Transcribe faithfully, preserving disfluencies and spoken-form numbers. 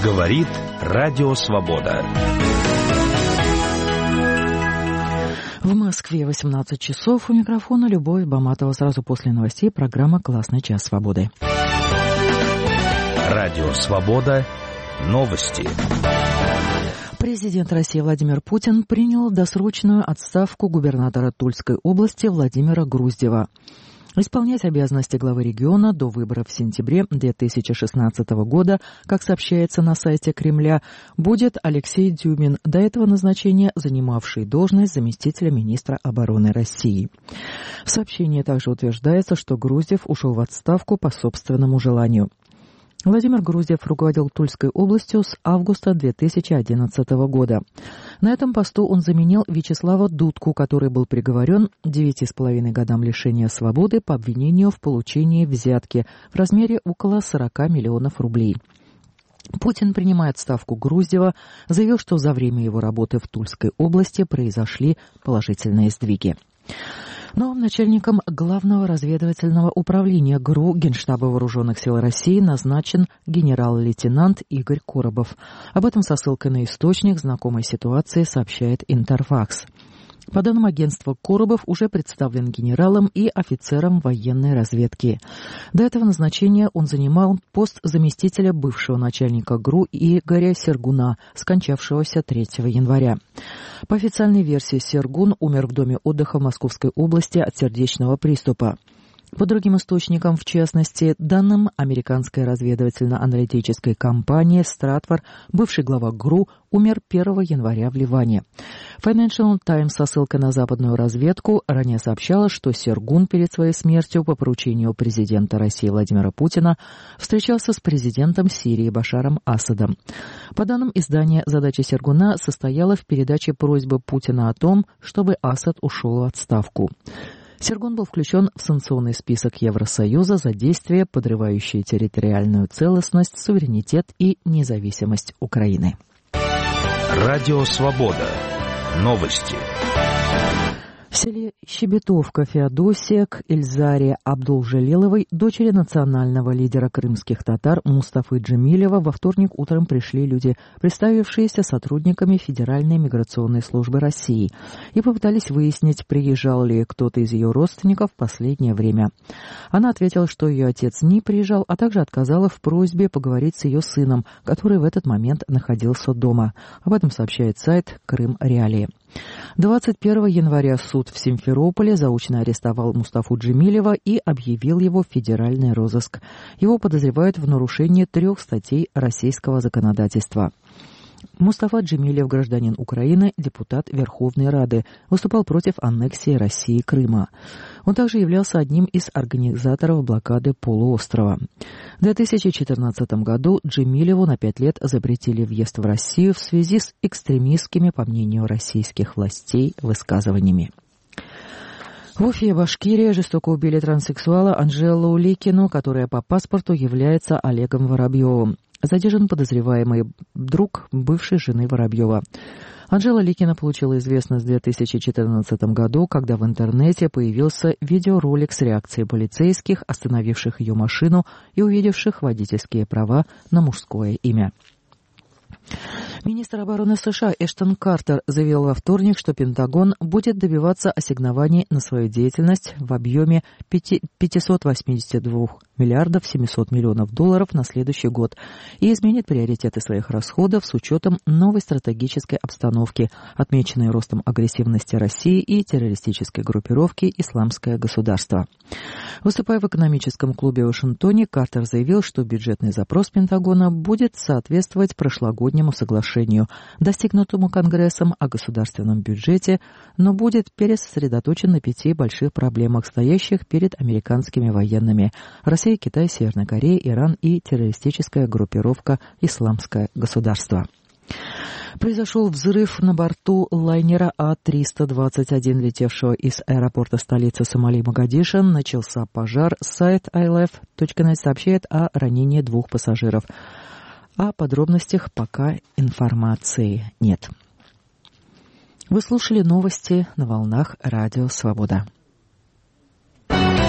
Говорит Радио Свобода. В Москве восемнадцать часов. У микрофона Любовь Баматова. Сразу после новостей программа «Классный час свободы». Радио Свобода. Новости. Президент России Владимир Путин принял досрочную отставку губернатора Тульской области Владимира Груздева. Исполнять обязанности главы региона до выборов в сентябре две тысячи шестнадцатого года, как сообщается на сайте Кремля, будет Алексей Дюмин, до этого назначения занимавший должность заместителя министра обороны России. В сообщении также утверждается, что Груздев ушел в отставку по собственному желанию. Владимир Груздев руководил Тульской областью с августа две тысячи одиннадцатого года. На этом посту он заменил Вячеслава Дудку, который был приговорен к девяти с половиной годам лишения свободы по обвинению в получении взятки в размере около сорока миллионов рублей. Путин, принимая отставку Груздева, заявил, что за время его работы в Тульской области произошли положительные сдвиги. Новым начальником Главного разведывательного управления ГРУ Генштаба Вооруженных сил России назначен генерал-лейтенант Игорь Коробов. Об этом со ссылкой на источник знакомой ситуации сообщает Интерфакс. По данным агентства, Коробов уже представлен генералом и офицером военной разведки. До этого назначения он занимал пост заместителя бывшего начальника ГРУ Игоря Сергуна, скончавшегося третьего января. По официальной версии, Сергун умер в доме отдыха в Московской области от сердечного приступа. По другим источникам, в частности, данным американской разведывательно-аналитической компании «Стратфор», бывший глава ГРУ, умер первого января в Ливане. Financial Times со ссылкой на западную разведку ранее сообщала, что Сергун перед своей смертью по поручению президента России Владимира Путина встречался с президентом Сирии Башаром Асадом. По данным издания, задача Сергуна состояла в передаче просьбы Путина о том, чтобы Асад ушел в отставку. Сергун был включен в санкционный список Евросоюза за действия, подрывающие территориальную целостность, суверенитет и независимость Украины. Радио Свобода. Новости. В селе Щебетовка Феодосия к Эльзаре Абдулжелиловой, дочери национального лидера крымских татар Мустафы Джемилева, во вторник утром пришли люди, представившиеся сотрудниками Федеральной миграционной службы России, и попытались выяснить, приезжал ли кто-то из ее родственников в последнее время. Она ответила, что ее отец не приезжал, а также отказала в просьбе поговорить с ее сыном, который в этот момент находился дома. Об этом сообщает сайт Крым Реалии. двадцать первого января суд в Симферополе заочно арестовал Мустафу Джемилева и объявил его в федеральный розыск. Его подозревают в нарушении трех статей российского законодательства. Мустафа Джемилев, гражданин Украины, депутат Верховной Рады, выступал против аннексии России Крыма. Он также являлся одним из организаторов блокады полуострова. В две тысячи четырнадцатом году Джемилеву на пять лет запретили въезд в Россию в связи с экстремистскими, по мнению российских властей, высказываниями. В Уфе, Башкирия, жестоко убили транссексуала Анжелу Ликину, которая по паспорту является Олегом Воробьевым. Задержан подозреваемый друг бывшей жены Воробьева. Анжела Ликина получила известность в две тысячи четырнадцатом году, когда в интернете появился видеоролик с реакцией полицейских, остановивших ее машину и увидевших водительские права на мужское имя. Министр обороны США Эштон Картер заявил во вторник, что Пентагон будет добиваться ассигнований на свою деятельность в объеме пятьсот восемьдесят два миллиардов семьсот миллионов долларов на следующий год и изменит приоритеты своих расходов с учетом новой стратегической обстановки, отмеченной ростом агрессивности России и террористической группировки «Исламское государство». Выступая в экономическом клубе в Вашингтоне, Картер заявил, что бюджетный запрос Пентагона будет соответствовать прошлогоднему соглашению, достигнутому Конгрессом о государственном бюджете, но будет пересосредоточен на пяти больших проблемах, стоящих перед американскими военными – Россия, Китай, Северная Корея, Иран и террористическая группировка «Исламское государство». Произошел взрыв на борту лайнера А триста двадцать один, летевшего из аэропорта столицы Сомали Могадишо. Начался пожар. Сайт ай эл эф точка нет сообщает о ранении двух пассажиров. О подробностях пока информации нет. Вы слушали новости на волнах Радио Свобода.